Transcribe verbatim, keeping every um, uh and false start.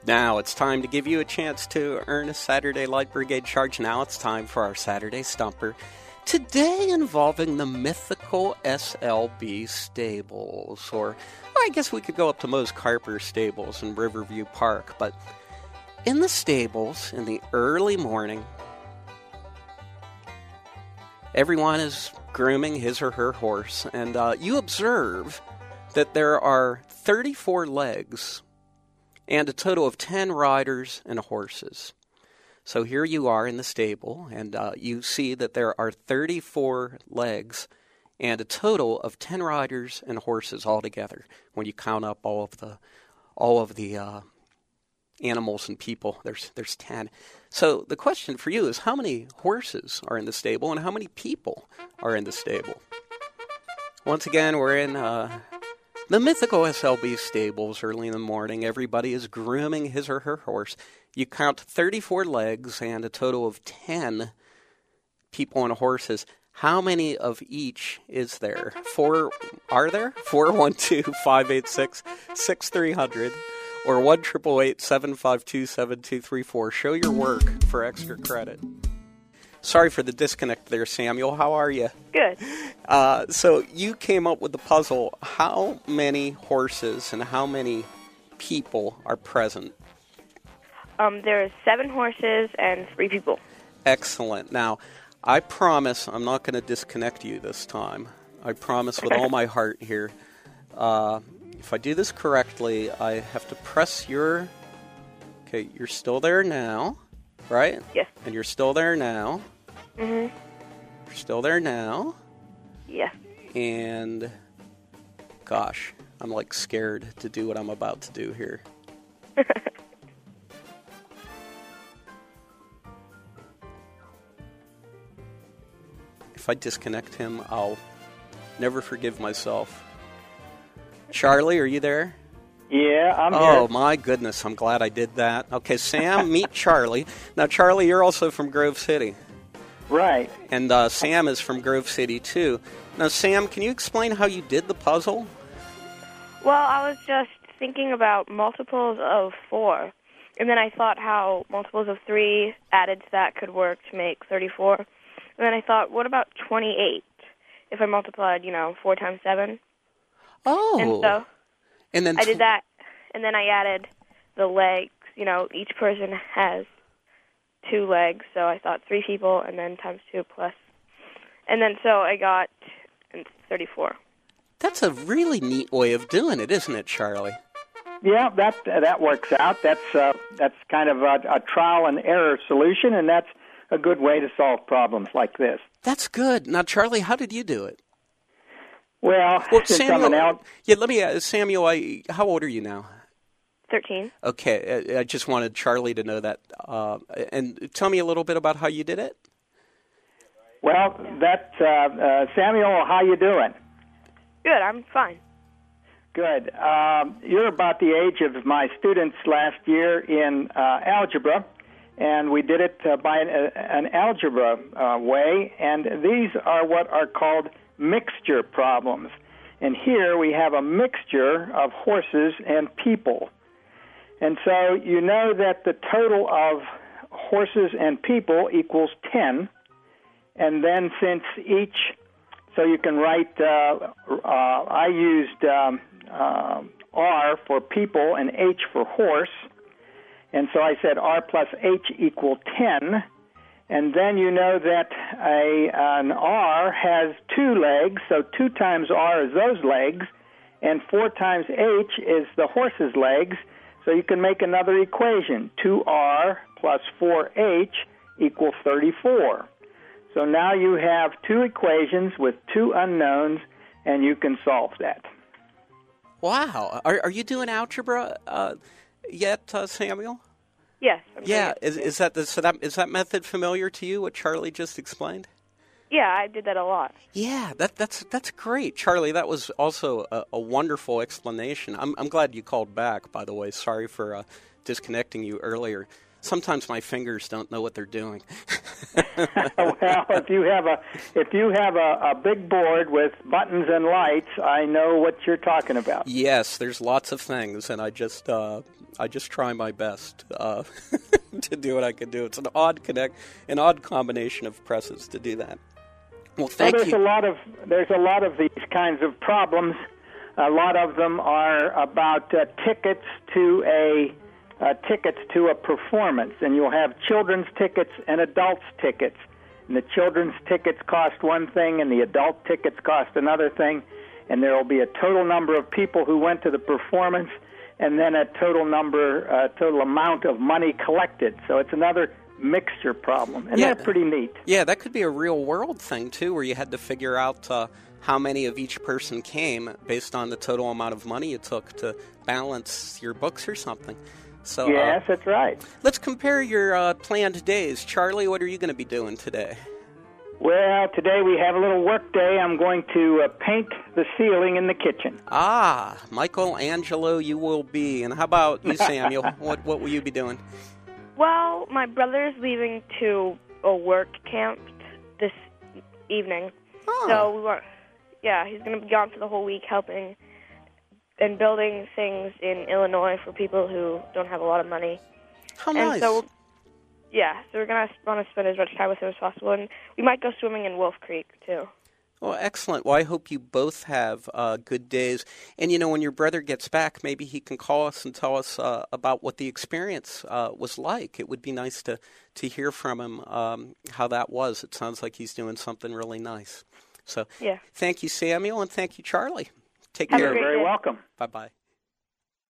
Now it's time to give you a chance to earn a Saturday Light Brigade charge. Now it's time for our Saturday Stumper. Today involving the mythical S L B Stables, or, or I guess we could go up to Mose Carper Stables in Riverview Park. But in the stables, in the early morning, everyone is grooming his or her horse, and uh, you observe that there are thirty-four legs and a total of ten riders and horses. So here you are in the stable, and uh, you see that there are thirty-four legs and a total of ten riders and horses altogether when you count up all of the all of the uh, animals and people. There's there's ten. So the question for you is, how many horses are in the stable and how many people are in the stable? Once again, we're in uh, the mythical S L B Stables early in the morning. Everybody is grooming his or her horse. You count thirty-four legs and a total of ten people and horses. How many of each is there? Four, are there? four one two, five eight six, six three zero zero or one eight eight eight, seven five two, seven two three four. Show your work for extra credit. Sorry for the disconnect there, Samuel. How are you? Good. Uh, so you came up with the puzzle. How many horses and how many people are present? Um, there are seven horses and three people. Excellent. Now, I promise I'm not going to disconnect you this time. I promise with all my heart here. Uh, if I do this correctly, I have to press your... Okay, you're still there now, right? Yes. And you're still there now. Mm-hmm. You're still there now. Yes. And, gosh, I'm like scared to do what I'm about to do here. If I disconnect him, I'll never forgive myself. Charlie, are you there? Yeah, I'm oh, here. Oh, my goodness, I'm glad I did that. Okay, Sam, meet Charlie. Now, Charlie, you're also from Grove City. Right. And uh, Sam is from Grove City, too. Now, Sam, can you explain how you did the puzzle? Well, I was just thinking about multiples of four. And then I thought how multiples of three added to that could work to make thirty-four. And then I thought, what about twenty-eight? If I multiplied, you know, four times seven. Oh. And so and then I did that. And then I added the legs. You know, each person has two legs. So I thought three people and then times two plus. And then so I got thirty-four. That's a really neat way of doing it, isn't it, Charlie? Yeah, that uh, that works out. That's uh, that's kind of a, a trial and error solution, and that's a good way to solve problems like this. That's good. Now, Charlie, how did you do it? Well, well since Samuel, I'm an out... yeah, let me ask, Samuel, I, how old are you now? Thirteen. Okay, I, I just wanted Charlie to know that. Uh, and tell me a little bit about how you did it. Well, that uh, uh, Samuel, how you doing? Good, I'm fine. Good. Um, you're about the age of my students last year in uh, algebra, and we did it uh, by an, uh, an algebra uh, way, and these are what are called mixture problems. And here we have a mixture of horses and people. And so you know that the total of horses and people equals ten, and then since each, so you can write, uh, uh, I used um, uh, R for people and H for horse, and so I said R plus H equal ten, and then you know that a an R has two legs, so two times R is those legs, and four times H is the horse's legs, so you can make another equation, two R plus four H equals thirty-four. So now you have two equations with two unknowns, and you can solve that. Wow. Are, are you doing algebra uh, yet, uh, Samuel? Yes. I'm yeah. Is, is that the, so that is that method familiar to you? What Charlie just explained? Yeah, I did that a lot. Yeah, that that's that's great, Charlie. That was also a, a wonderful explanation. I'm I'm glad you called back. By the way, sorry for uh, disconnecting you earlier. Sometimes my fingers don't know what they're doing. Well, if you have a if you have a, a big board with buttons and lights, I know what you're talking about. Yes, there's lots of things, and I just uh, I just try my best uh, to do what I can do. It's an odd connect, an odd combination of presses to do that. Well, thank well, there's you. a lot of there's a lot of these kinds of problems. A lot of them are about uh, tickets to a uh, tickets to a performance, and you'll have children's tickets and adults tickets. And the children's tickets cost one thing, and the adult tickets cost another thing. And there will be a total number of people who went to the performance, and then a total number, uh, total amount of money collected. So it's another mixture problem, and Yeah. that's pretty neat. Yeah, that could be a real world thing too, where you had to figure out uh, how many of each person came based on the total amount of money it took to balance your books or something. So Yes, uh, that's right. let's compare your uh, planned days. Charlie, what are you going to be doing today? Well, today we have a little work day. I'm going to uh, paint the ceiling in the kitchen. Ah, Michelangelo, you will be. And how about you, Samuel? what what will you be doing? Well, my brother's leaving to a work camp this evening. Oh. So, we want, yeah, he's going to be gone for the whole week helping and building things in Illinois for people who don't have a lot of money. How And nice. so, yeah, so we're going to want to spend as much time with him as possible. And we might go swimming in Wolf Creek, too. Well, excellent. Well, I hope you both have uh, good days. And, you know, when your brother gets back, maybe he can call us and tell us uh, about what the experience uh, was like. It would be nice to, to hear from him um, how that was. It sounds like he's doing something really nice. So Yeah. thank you, Samuel, and thank you, Charlie. Take Have a care. great You're very day. welcome. Bye-bye.